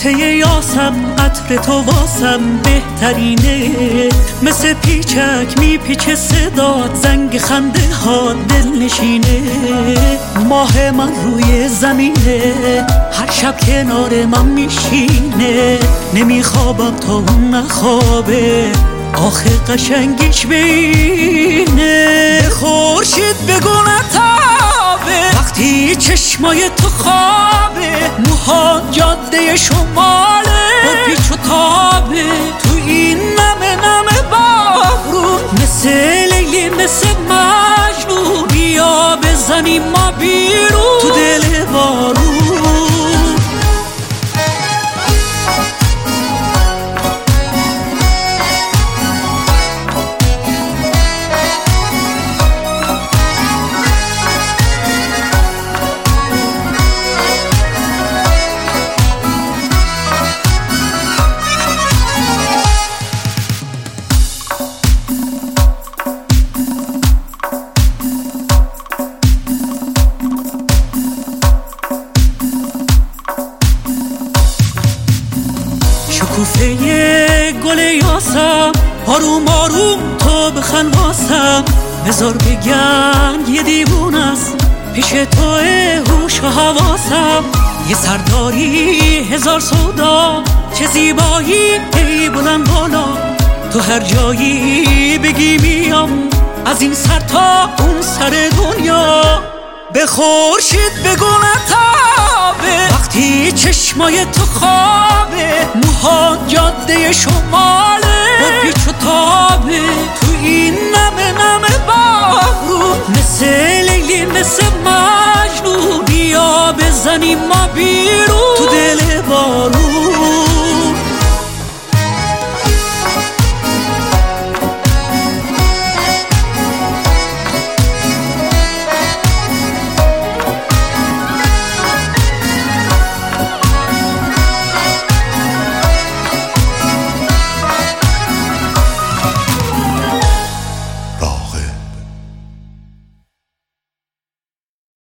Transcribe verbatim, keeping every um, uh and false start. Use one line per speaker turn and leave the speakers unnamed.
نقطه یاسم، عطر تو واسم بهترینه. مثل پیچک میپیچه صدات، زنگ خنده ها دل نشینه. ماه من روی زمینه، هر شب کنار من میشینه. نمیخوابم تا اون نخوابه، آخه قشنگیش بینه. خورشید بگو نتابه وقتی چشمای تو خوابه. موها جاده شماله با پیچ و تابه. تو این نمه نمه بارون، مثل لیلی مثل مجنون. بیا بزنیم ما بیرون تو دل بارون. شکوفه گل یاسم، آروم آروم تو بخند واسم. بذار بگم یه دیوون است، پیش توه هوش و حواسم. یه سرداری هزار سودا، چه زیبایی ای بلند بالا. تو هر جایی بگی میام، از این سر تا اون سر دنیا. به خورشید بگو نتابه وقتی چشمای تو خوابه. موها جاده شماله با پیچ و تابه. تو این نمه نمه بارون، مثل لیلی مثل مجنون. بیا بزنیم ما بی